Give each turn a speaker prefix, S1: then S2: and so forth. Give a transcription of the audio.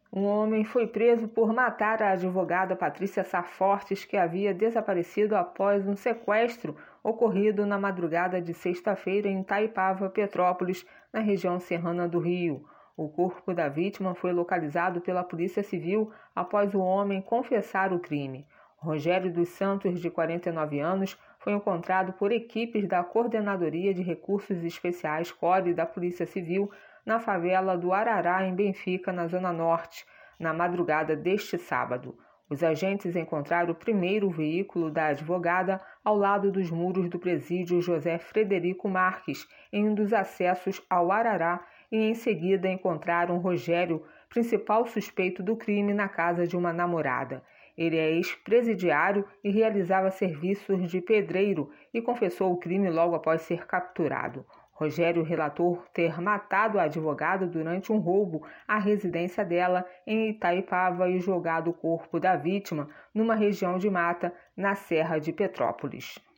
S1: Um homem foi preso por matar a advogada Patrícia Sá Fortes, que havia desaparecido após um sequestro ocorrido na madrugada de sexta-feira em Itaipava, Petrópolis, na região serrana do Rio. O corpo da vítima foi localizado pela Polícia Civil após o homem confessar o crime. Rogério dos Santos, de 49 anos, foi encontrado por equipes da Coordenadoria de Recursos Especiais CORE da Polícia Civil na favela do Arará, em Benfica, na Zona Norte, na madrugada deste sábado. Os agentes encontraram o primeiro veículo da advogada ao lado dos muros do presídio José Frederico Marques, em um dos acessos ao Arará, e em seguida encontraram Rogério, principal suspeito do crime, na casa de uma namorada. Ele é ex-presidiário e realizava serviços de pedreiro e confessou o crime logo após ser capturado. Rogério relatou ter matado a advogada durante um roubo à residência dela em Itaipava e jogado o corpo da vítima numa região de mata na Serra de Petrópolis.